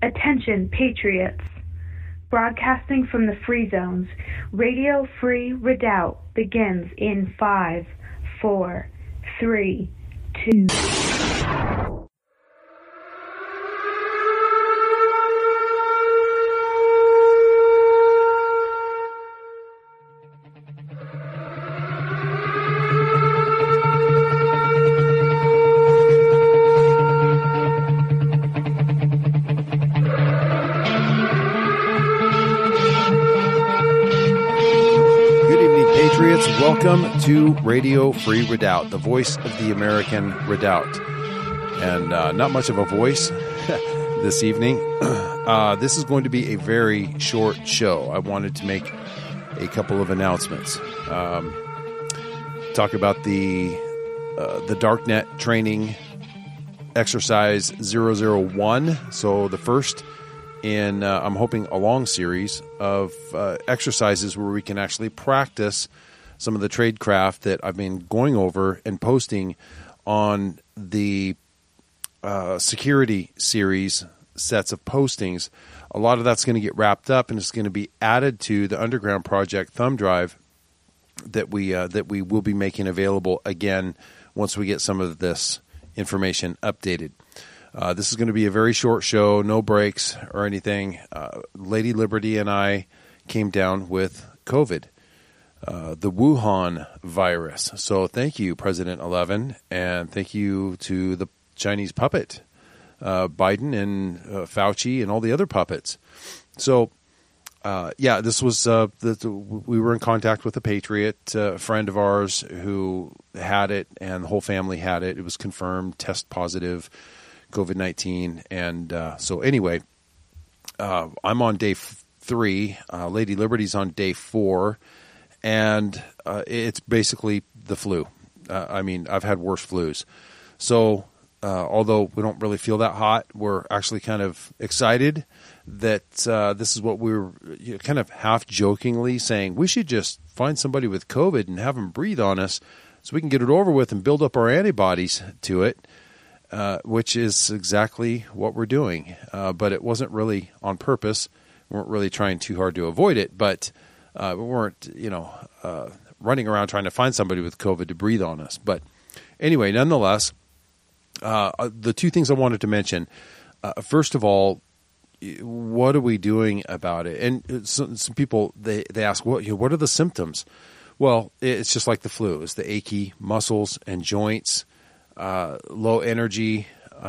Attention, Patriots! Broadcasting from the Free Zones, Radio Free Redoubt begins in 5, 4, 3, 2... Welcome to Radio Free Redoubt, the voice of the American Redoubt. And not much of a voice this evening. This is going to be a very short show. I wanted to make a couple of announcements. Talk about the Darknet training exercise 001. So the first in, I'm hoping, a long series of exercises where we can actually practice some of the tradecraft that I've been going over and posting on the security series sets of postings. A lot of that's going to get wrapped up and it's going to be added to the Underground Project thumb drive that we will be making available again once we get some of this information updated. This is going to be a very short show, no breaks or anything. Lady Liberty and I came down with COVID. The Wuhan virus. So thank you, President 11, and thank you to the Chinese puppet, Biden and Fauci and all the other puppets. So, this was, we were in contact with a Patriot, friend of ours who had it, and the whole family had it. It was confirmed, test positive, COVID-19. And so anyway, I'm on day 3. Lady Liberty's on day 4. And it's basically the flu. I've had worse flus. So although we don't really feel that hot, we're actually kind of excited that this is what we were kind of half jokingly saying. We should just find somebody with COVID and have them breathe on us so we can get it over with and build up our antibodies to it, which is exactly what we're doing. But it wasn't really on purpose. We weren't really trying too hard to avoid it, but we weren't, running around trying to find somebody with COVID to breathe on us. But anyway, nonetheless, the two things I wanted to mention, first of all, what are we doing about it? And some people, they ask, what are the symptoms? Well, it's just like the flu. It's the achy muscles and joints, low energy.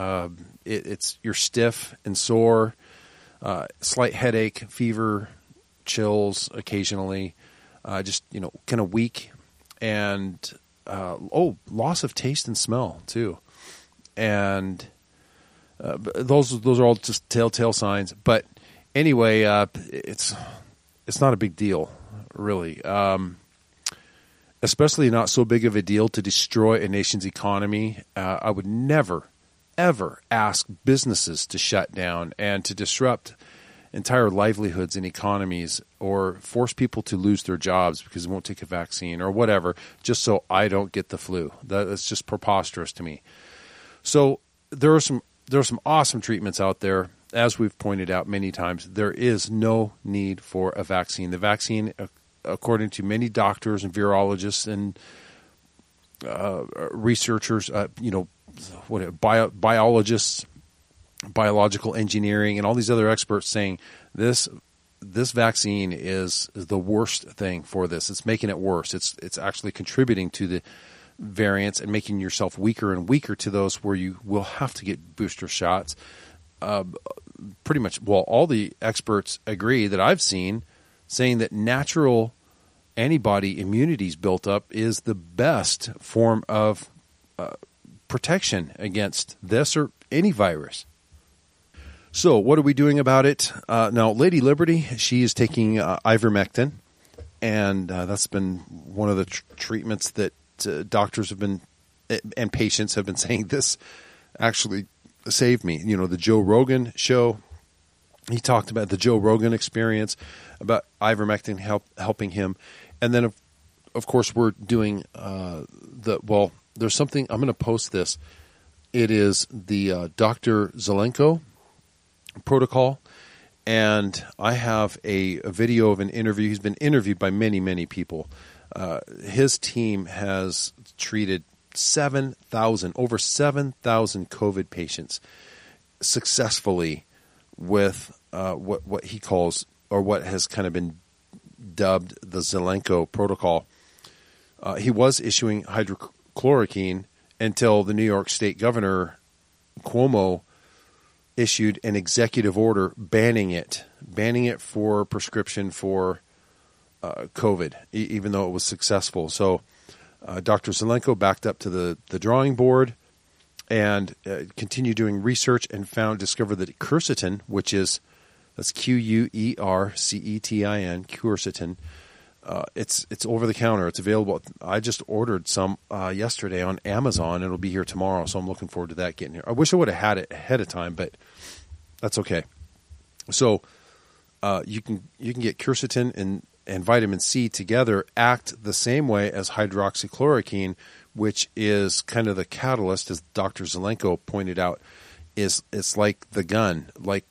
You're stiff and sore, slight headache, fever, chills occasionally, just kind of weak, and loss of taste and smell too, and those are all just telltale signs. But anyway, it's not a big deal, really. Especially not so big of a deal to destroy a nation's economy. I would never, ever ask businesses to shut down and to disrupt entire livelihoods and economies, or force people to lose their jobs because they won't take a vaccine or whatever, just so I don't get the flu. That's just preposterous to me. So there are some awesome treatments out there. As we've pointed out many times, there is no need for a vaccine. The vaccine, according to many doctors and virologists and researchers, biologists, biological engineering, and all these other experts saying this vaccine is the worst thing for this. It's making it worse. It's actually contributing to the variants and making yourself weaker and weaker to those where you will have to get booster shots. Pretty much, all the experts agree that I've seen saying that natural antibody immunities built up is the best form of protection against this or any virus. So what are we doing about it? Now, Lady Liberty, she is taking ivermectin, and that's been one of the treatments that doctors have been and patients have been saying this actually saved me. The Joe Rogan show, he talked about the Joe Rogan experience, about ivermectin helping him. And then, of course, we're doing there's something, I'm going to post this. It is the Dr. Zelenko, protocol. And I have a video of an interview. He's been interviewed by many, many people. His team has treated over 7,000 COVID patients successfully with what he calls, or what has kind of been dubbed, the Zelenko protocol. He was issuing hydrochloroquine until the New York State Governor Cuomo issued an executive order banning it for prescription for COVID, even though it was successful. So Dr. Zelenko backed up to the drawing board and continued doing research and discovered that quercetin, that's Quercetin, quercetin. It's over the counter. It's available. I just ordered some yesterday on Amazon. It'll be here tomorrow, so I'm looking forward to that getting here. I wish I would have had it ahead of time, but that's okay. So you can get quercetin and vitamin C together act the same way as hydroxychloroquine, which is kind of the catalyst, as Dr. Zelenko pointed out. It's like the gun, like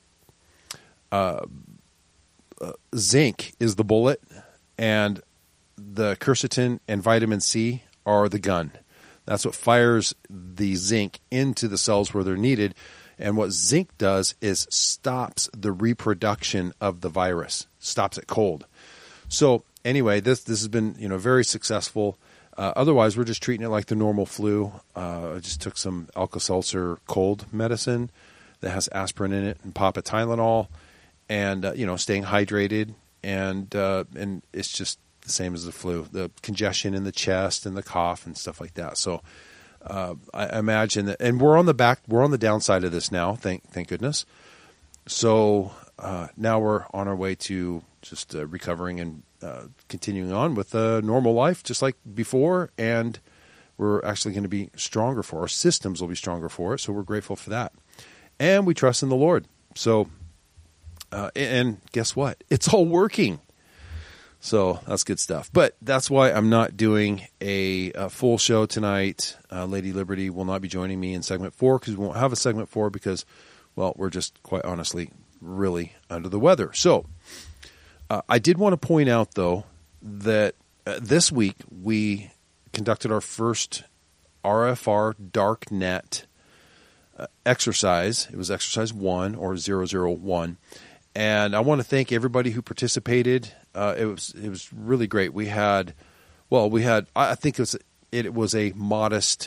zinc is the bullet, and the quercetin and vitamin C are the gun. That's what fires the zinc into the cells where they're needed. And what zinc does is stops the reproduction of the virus, stops it cold. So anyway, this has been very successful. Otherwise, we're just treating it like the normal flu. I just took some Alka-Seltzer cold medicine that has aspirin in it and pop a Tylenol, and staying hydrated, and it's just the same as the flu. The congestion in the chest and the cough and stuff like that. So I imagine that, and we're on the downside of this now. Thank goodness. So now we're on our way to just recovering and continuing on with normal life, just like before. And we're actually going to be stronger for it. Our systems will be stronger for it. So we're grateful for that, and we trust in the Lord. So, and guess what? It's all working. So that's good stuff. But that's why I'm not doing a full show tonight. Lady Liberty will not be joining me in segment 4, because we won't have a segment 4 because, well, we're just quite honestly really under the weather. So I did want to point out, though, that this week we conducted our first RFR Darknet exercise. It was exercise 1, or 001. And I want to thank everybody who participated. It was really great. I think it was a modest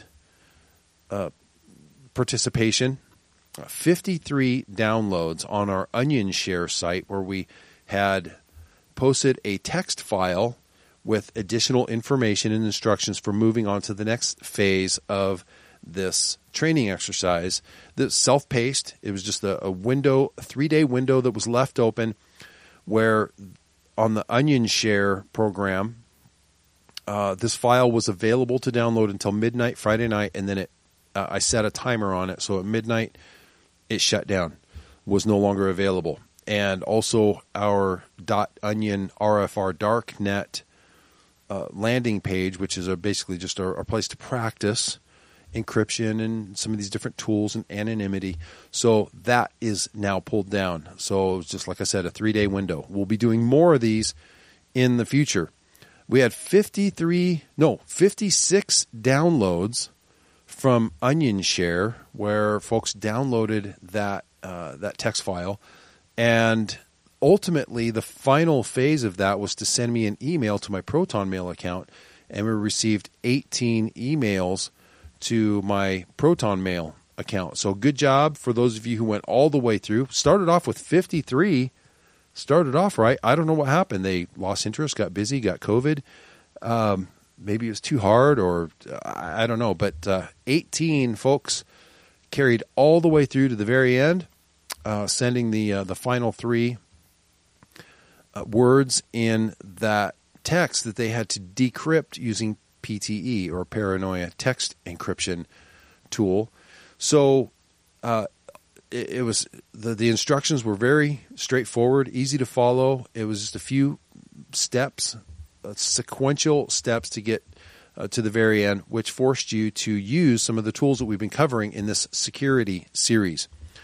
participation. 53 downloads on our Onion Share site, where we had posted a text file with additional information and instructions for moving on to the next phase of this training exercise. That's self-paced. It was just a window, a 3-day window that was left open, where on the Onion Share program, this file was available to download until midnight Friday night, and then I set a timer on it, so at midnight it shut down, was no longer available. And also our .onion RFR Darknet landing page, which is basically just our place to practice encryption and some of these different tools and anonymity. So that is now pulled down. So it's just, like I said, a 3-day window. We'll be doing more of these in the future. We had 56 downloads from Onion Share, where folks downloaded that text file. And ultimately, the final phase of that was to send me an email to my Proton Mail account, and we received 18 emails to my Proton Mail account. So good job for those of you who went all the way through. Started off with 53. Started off right. I don't know what happened. They lost interest, got busy, got COVID. Maybe it was too hard, or I don't know. But 18 folks carried all the way through to the very end, sending the final 3 words in that text that they had to decrypt using PTE, or Paranoia Text Encryption tool. So it was the instructions were very straightforward, easy to follow. It was just a few steps, sequential steps to get to the very end, which forced you to use some of the tools that we've been covering in this security series.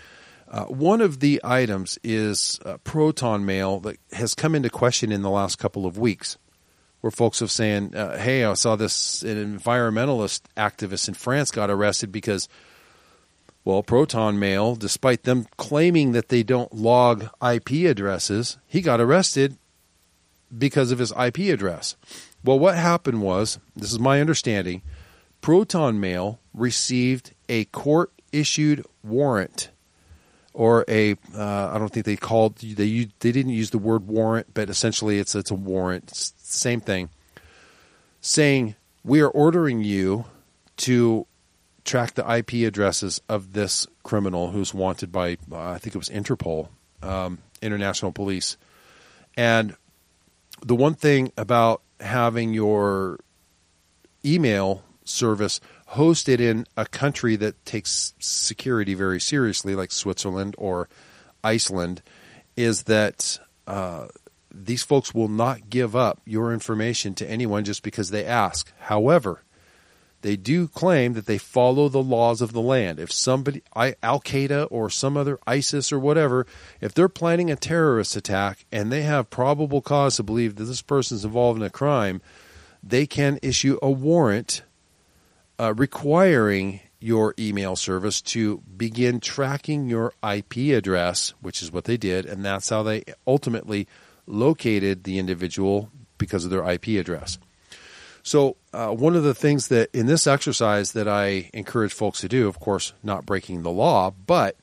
One of the items is Proton Mail that has come into question in the last couple of weeks, where folks have saying, hey, I saw this, an environmentalist activist in France got arrested because, well, Proton Mail, despite them claiming that they don't log IP addresses, he got arrested because of his IP address. Well, what happened was, this is my understanding, Proton Mail received a court-issued warrant, or I don't think they didn't use the word warrant, but essentially it's a warrant, it's the same thing, saying, we are ordering you to track the IP addresses of this criminal who's wanted by, I think it was Interpol, International Police. And the one thing about having your email service hosted in a country that takes security very seriously, like Switzerland or Iceland, is that these folks will not give up your information to anyone just because they ask. However, they do claim that they follow the laws of the land. If somebody, Al-Qaeda or some other ISIS or whatever, if they're planning a terrorist attack and they have probable cause to believe that this person's involved in a crime, they can issue a warrant requiring your email service to begin tracking your IP address, which is what they did, and that's how they ultimately located the individual because of their IP address. So one of the things that in this exercise that I encourage folks to do, of course, not breaking the law, but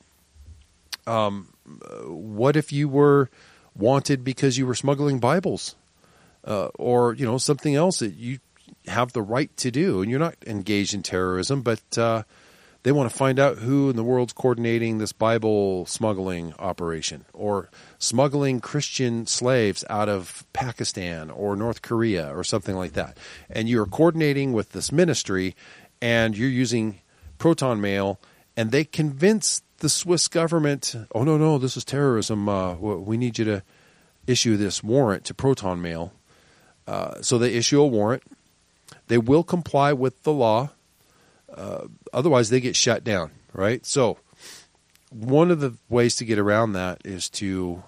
what if you were wanted because you were smuggling Bibles or something else that you have the right to do, and you're not engaged in terrorism, but they want to find out who in the world's coordinating this Bible smuggling operation, or smuggling Christian slaves out of Pakistan or North Korea or something like that. And you're coordinating with this ministry, and you're using Proton Mail, and they convince the Swiss government, oh, no, this is terrorism. We need you to issue this warrant to Proton Mail. So they issue a warrant. They will comply with the law. Otherwise, they get shut down, right? So one of the ways to get around that is to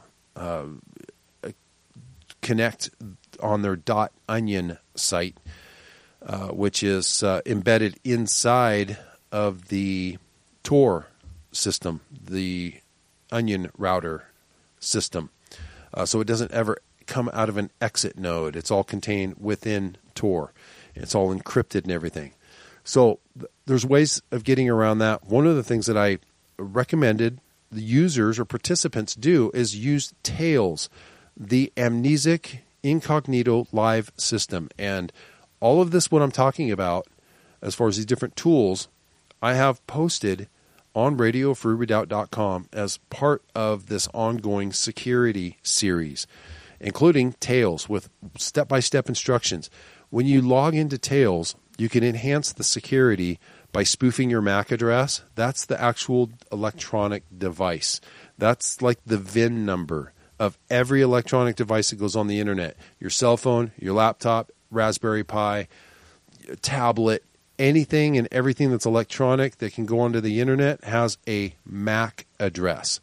connect on their .onion site, which is embedded inside of the Tor system, the Onion router system. So it doesn't ever come out of an exit node. It's all contained within Tor. It's all encrypted and everything. So there's ways of getting around that. One of the things that I recommended the users or participants do is use Tails, the Amnesic Incognito Live system. And all of this, what I'm talking about, as far as these different tools, I have posted on RadioFreeRedoubt.com as part of this ongoing security series, including Tails with step-by-step instructions. When you log into Tails, you can enhance the security by spoofing your MAC address. That's the actual electronic device. That's like the VIN number of every electronic device that goes on the internet. Your cell phone, your laptop, Raspberry Pi, your tablet, anything and everything that's electronic that can go onto the internet has a MAC address.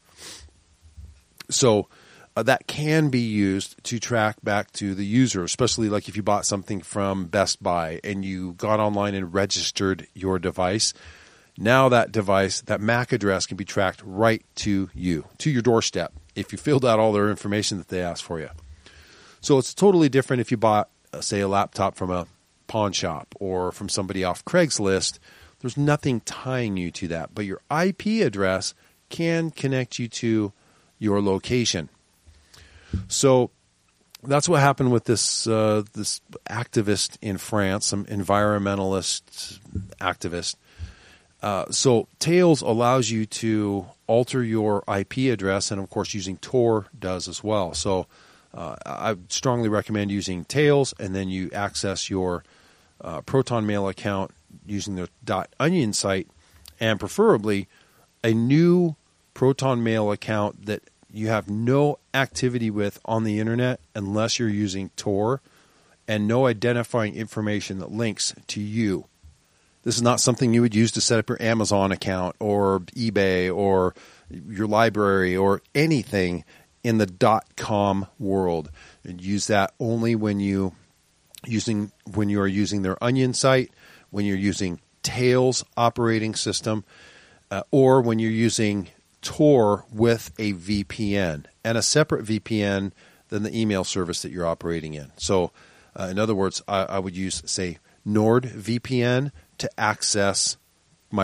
So that can be used to track back to the user, especially like if you bought something from Best Buy and you got online and registered your device. Now that device, that MAC address can be tracked right to you, to your doorstep, if you filled out all their information that they asked for you. So it's totally different if you bought, say, a laptop from a pawn shop or from somebody off Craigslist. There's nothing tying you to that, but your IP address can connect you to your location. So that's what happened with this this activist in France, some environmentalist activist. So Tails allows you to alter your IP address, and of course using Tor does as well. So I strongly recommend using Tails, and then you access your Proton Mail account using the .onion site, and preferably a new Proton Mail account that you have no activity with on the internet unless you're using Tor, and no identifying information that links to you. This is not something you would use to set up your Amazon account or eBay or your library, or anything in the .com world. And use that only when you are using their Onion site, when you're using Tails operating system, or when you're using Tor with a VPN and a separate VPN than the email service that you're operating in. So, in other words, I would use, say, NordVPN to access my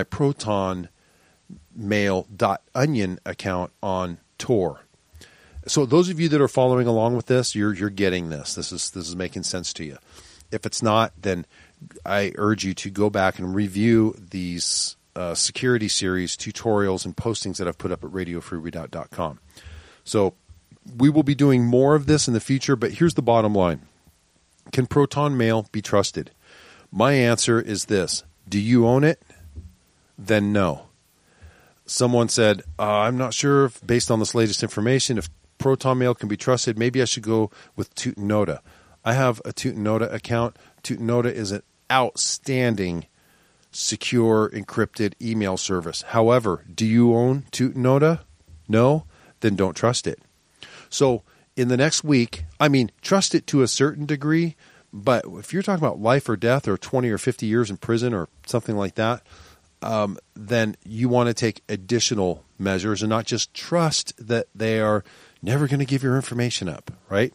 ProtonMail.onion account on Tor. So those of you that are following along with this, you're getting this. This is making sense to you. If it's not, then I urge you to go back and review these security series, tutorials, and postings that I've put up at RadioFreeRedoubt.com. So we will be doing more of this in the future, but here's the bottom line. Can Proton Mail be trusted? My answer is this. Do you own it? Then no. Someone said, I'm not sure if, based on this latest information, if Proton Mail can be trusted. Maybe I should go with Tutanota. I have a Tutanota account. Tutanota is an outstanding, secure, encrypted email service. However, do you own Tutanota? No? Then don't trust it. So in the next week, trust it to a certain degree, but if you're talking about life or death or 20 or 50 years in prison or something like that, then you want to take additional measures and not just trust that they are never going to give your information up, right?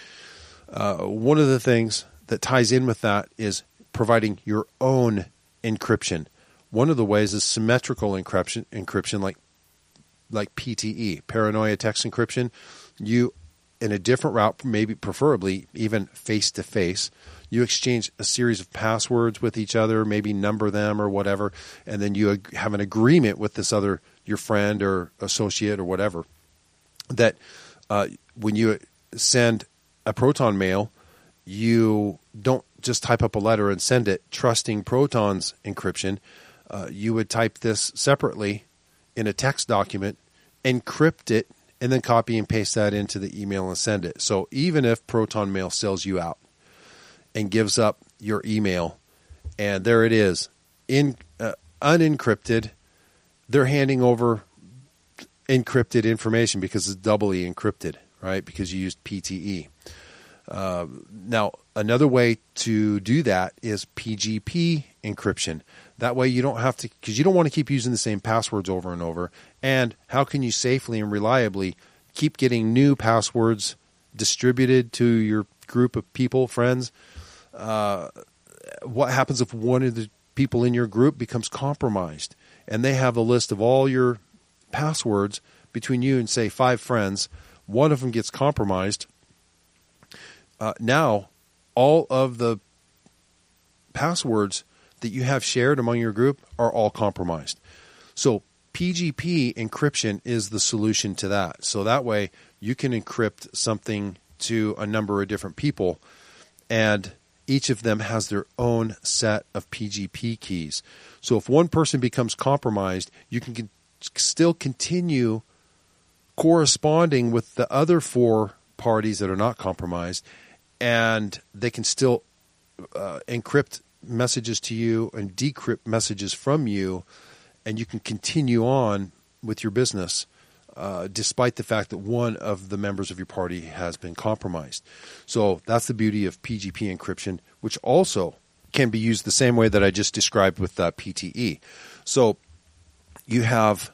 One of the things that ties in with that is providing your own encryption. One of the ways is symmetrical encryption like PTE, paranoia text encryption. You, in a different route, maybe preferably even face-to-face, you exchange a series of passwords with each other, maybe number them or whatever, and then you have an agreement with this other, your friend or associate or whatever, that when you send a Proton Mail, you don't just type up a letter and send it trusting Proton's encryption. You would type this separately in a text document, encrypt it, and then copy and paste that into the email and send it. So even if Proton Mail sells you out and gives up your email, and there it is, unencrypted, they're handing over encrypted information because it's doubly encrypted, right? Because you used PTE. Now, another way to do that is PGP encryption. That way you don't have to, because you don't want to keep using the same passwords over and over. And how can you safely and reliably keep getting new passwords distributed to your group of people, friends? What happens if one of the people in your group becomes compromised and they have a list of all your passwords between you and, say, 5 friends? One of them gets compromised. Now, all of the passwords that you have shared among your group are all compromised. So PGP encryption is the solution to that. So that way you can encrypt something to a number of different people, and each of them has their own set of PGP keys. So if one person becomes compromised, you can still continue corresponding with the other 4 parties that are not compromised, and they can still encrypt messages to you and decrypt messages from you, and you can continue on with your business despite the fact that one of the members of your party has been compromised. So that's the beauty of PGP encryption, which also can be used the same way that I just described with PTE. So you have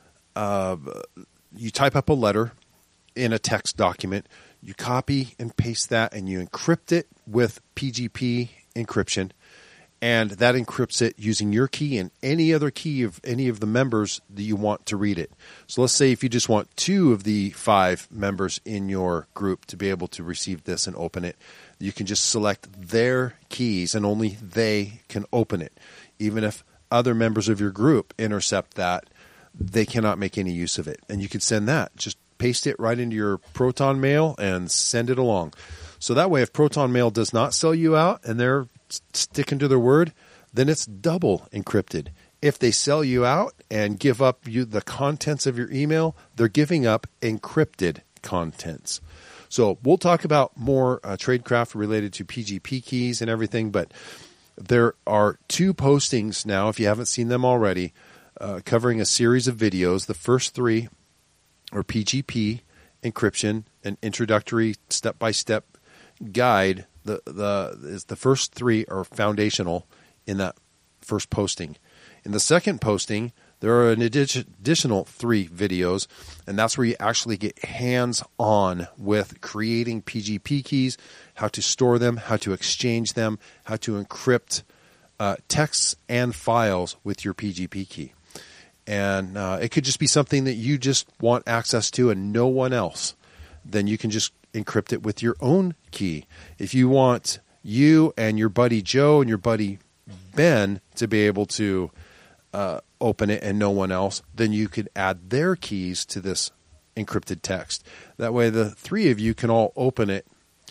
you type up a letter in a text document, you copy and paste that, and you encrypt it with PGP encryption, and that encrypts it using your key and any other key of any of the members that you want to read it. So let's say if you just want 2 of the 5 members in your group to be able to receive this and open it, you can just select their keys and only they can open it. Even if other members of your group intercept that, they cannot make any use of it. And you can send that. Just paste it right into your Proton Mail and send it along. So that way, if Proton Mail does not sell you out and they're sticking to their word, then it's double encrypted. If they sell you out and give up you the contents of your email, they're giving up encrypted contents. So we'll talk about more tradecraft related to PGP keys and everything, but there are 2 postings now, if you haven't seen them already, covering a series of videos. The first 3 are PGP, encryption, an introductory step-by-step guide. The first 3 are foundational in that first posting. In the second posting, there are an additional 3 videos, and that's where you actually get hands-on with creating PGP keys, how to store them, how to exchange them, how to encrypt texts and files with your PGP key. And it could just be something that you just want access to and no one else. Then you can just encrypt it with your own key. If you want you and your buddy Joe and your buddy Ben to be able to open it and no one else, then you could add their keys to this encrypted text. That way the 3 of you can all open it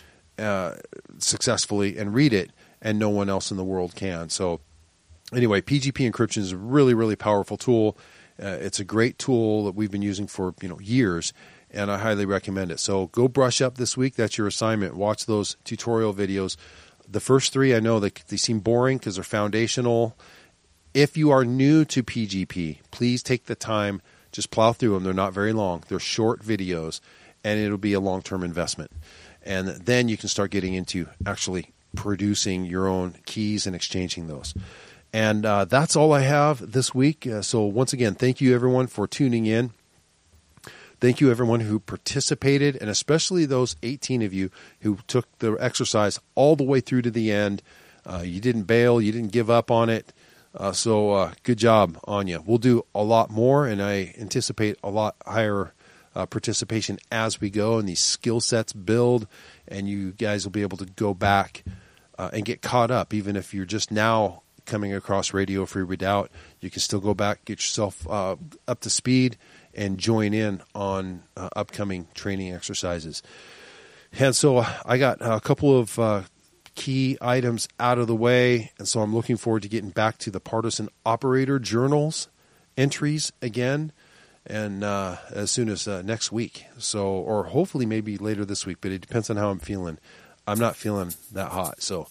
successfully and read it, and no one else in the world can. So anyway, PGP encryption is a really, really powerful tool. It's a great tool that we've been using for years, and I highly recommend it. So go brush up this week. That's your assignment. Watch those tutorial videos. The first 3, I know they seem boring because they're foundational. If you are new to PGP, please take the time. Just plow through them. They're not very long. They're short videos, and it'll be a long-term investment. And then you can start getting into actually producing your own keys and exchanging those. And that's all I have this week. So once again, thank you everyone for tuning in. Thank you everyone who participated, and especially those 18 of you who took the exercise all the way through to the end. You didn't bail. You didn't give up on it. So good job on you. We'll do a lot more, and I anticipate a lot higher participation as we go, and these skill sets build, and you guys will be able to go back and get caught up. Even if you're just now coming across Radio Free Redoubt, you can still go back, get yourself up to speed, and join in on upcoming training exercises. And so I got a couple of key items out of the way, and so I'm looking forward to getting back to the Partisan Operator Journals entries again, and as soon as next week. So, or hopefully maybe later this week, but it depends on how I'm feeling. I'm not feeling that hot. So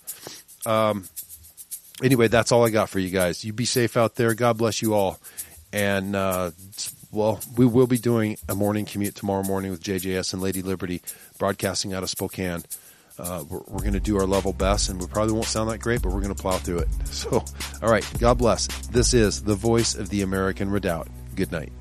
anyway, that's all I got for you guys. You be safe out there. God bless you all. And well, we will be doing a morning commute tomorrow morning with JJS and Lady Liberty, broadcasting out of Spokane. We're going to do our level best, and we probably won't sound that great, but we're going to plow through it. So, all right, God bless. This is the voice of the American Redoubt. Good night.